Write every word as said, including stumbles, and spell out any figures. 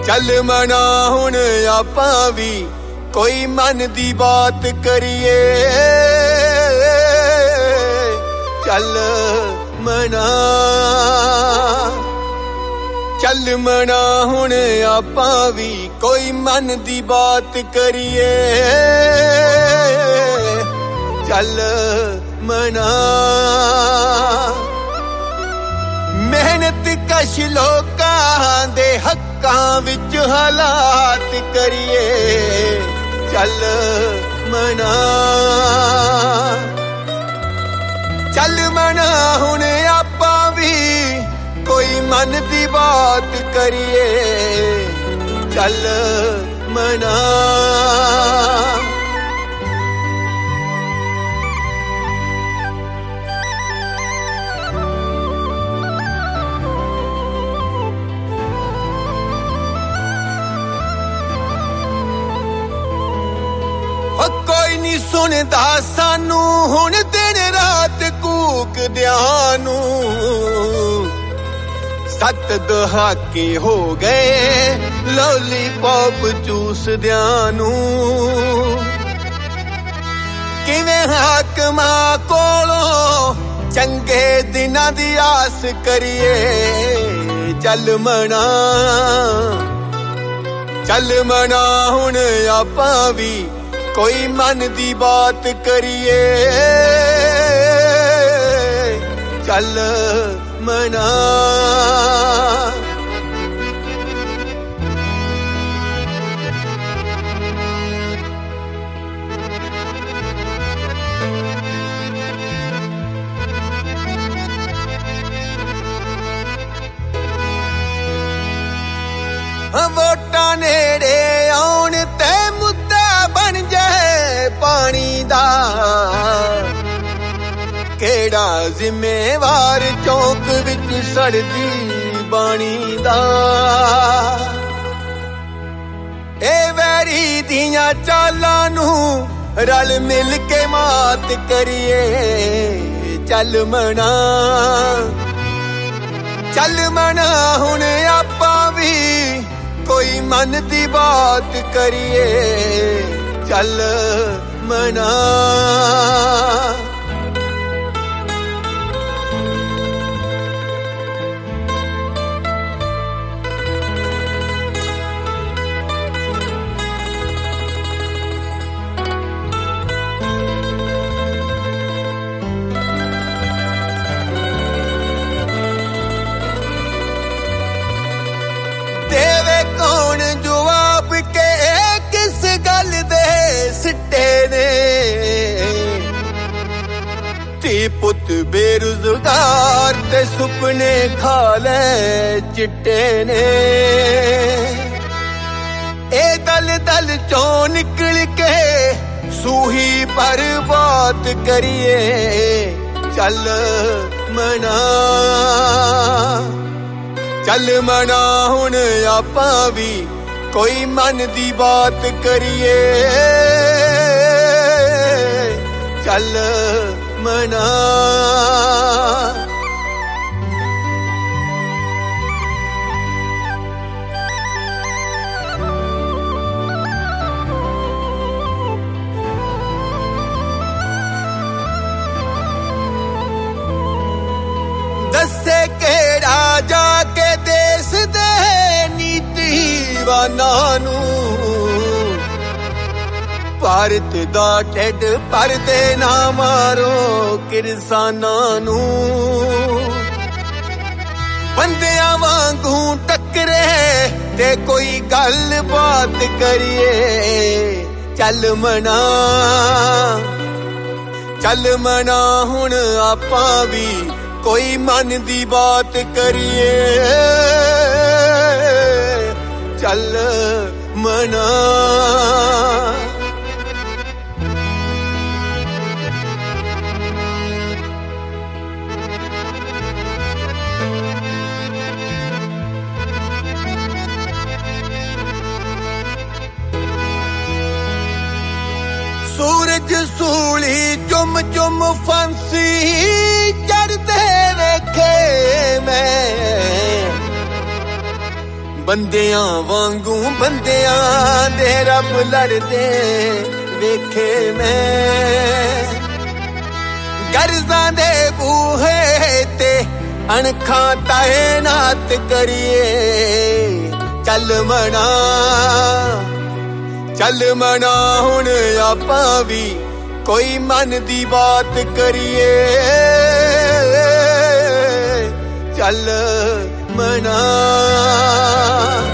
चल मना हुण आपां भी कोई मन दी बात करिए। चल मना चल मना हुण आपां भी कोई मन दी बात करिए। चल मना मेहनत कश लोकां दे हक्कां विच हालात करिए। चल मना चल मना हुण आपां भी कोई मन दी बात करिए। चल मना कोई नहीं सुनदा सानू हुण दिन रात कूकदियां नू। सत्त दहाके हो गए लॉलीपॉप चूसदियां नू। किवें हाकमां कोलों चंगे दिनां दी आस करिए। चल मना चल मना हुण आपां भी कोई मन दी बात करिए। चल मना वोटां नेड़े आउण ते मुद्दा बन जाए पानी दा। केड़ा जिम्मेवार चौक विच सड़दी बाणी दा। ए वैरी दियां चालां नू रल मिल के मात करिए। चल मना चल मना हुण आपां भी कोई मन दी बात करिए। चल मना देवे कौन जवाब के किस गल दे सिट्टे ने। धी पुत बेरोजगार ते सुपने खा ले चिट्टे ने। ए दल दल चों निकल के सूही पर बात करिए। चल मना चल मना हुण आपां भी कोई मन दी बात करिए। चल मना दसे केड़ा जाके देश दे नीतिवानां नू। भारत दा ढिड भरदे ना मारो किरसानां नू। बंदियां वांगू टकरे ते कोई गल बात करिए। चल मना चल मना हुण आपां भी कोई मन दी बात करिए। चल मना सूरज सूली चुम चुम फांसी चढ़ते वेखे मैं। ਬੰਦਿਆਂ ਵਾਂਗੂ ਬੰਦਿਆਂ ਦੇ ਰੱਬ ਲੜਦੇ ਵੇਖੇ ਮੈਂ। ਗਰਜ਼ਾਂ ਦੇ ਬੂਹੇ ਤੇ ਅਣਖਾਂ ਤਾਇਨਾਤ ਕਰੀਏ। ਚੱਲ ਮਨਾ ਚੱਲ ਮਨਾ ਹੁਣ ਆਪਾਂ ਵੀ ਕੋਈ ਮਨ ਦੀ ਬਾਤ ਕਰੀਏ। ਚੱਲ ਮਨਾ